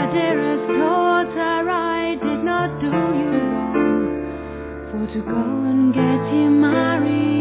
dearest daughter, I did not do you wrong, for to go and get him married